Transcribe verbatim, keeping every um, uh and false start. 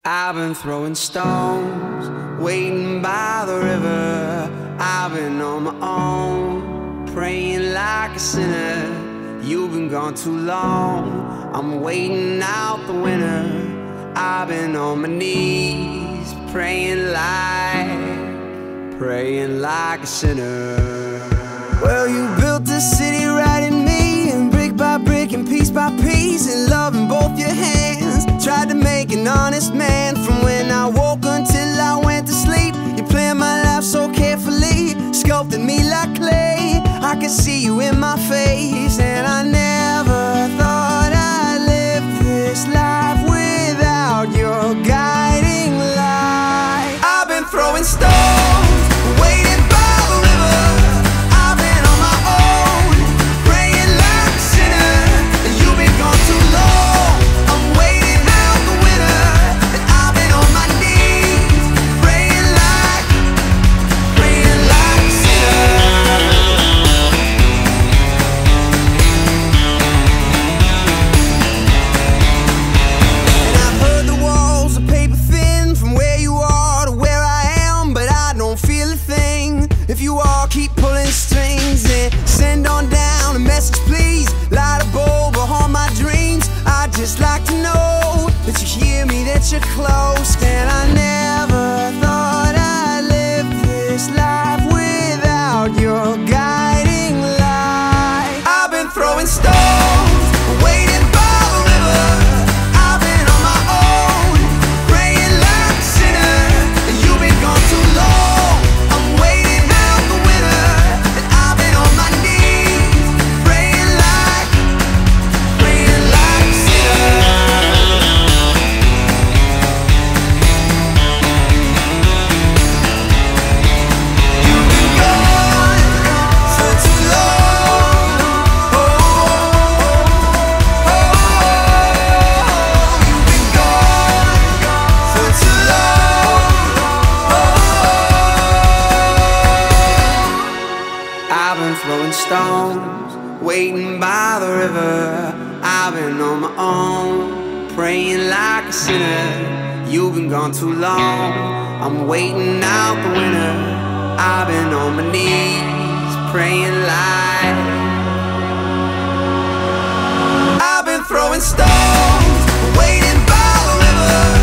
I've been throwing stones, waiting by the river. I've been on my own, praying like a sinner. You've been gone too long, I'm waiting out the winter. I've been on my knees, praying like, praying like a sinner. Well, you built this city right in me, and brick by brick and piece by piece, and love in both your hands. Tried to make an honest man from when I woke until I went to sleep. You planned my life so carefully, sculpted me like clay. I could see you in my face, and I never thought I'd live this life without your guiding light. I've been throwing stones, waiting by the river. I've been on my own, praying like a sinner. You've been gone too long, I'm waiting out the winter. And I've been on my knees, praying like, praying like a sinner. And I've heard the walls are paper thin from where you are to where I am, but I don't feel a thing. If you all keep pulling strings, then send on down a message, please. Light a bulb or haunt my dreams. I'd just like to know that you hear me, that you're close. And I never thought I'd live this life without your guiding light. I've been throwing stones, waiting by the river. I've been on my own, praying like a sinner. You've been gone too long, I'm waiting out the winter. And I've been on my knees, praying like, praying like a sinner. You've been gone for too long. Oh, oh, oh. You've been gone for too long. Oh. I've been throwing stones, waiting by the river. I've been on my own, praying like a sinner. You've been gone too long, I'm waiting out the winter. I've been on my knees, praying like, I've been throwing stones, waiting by the river.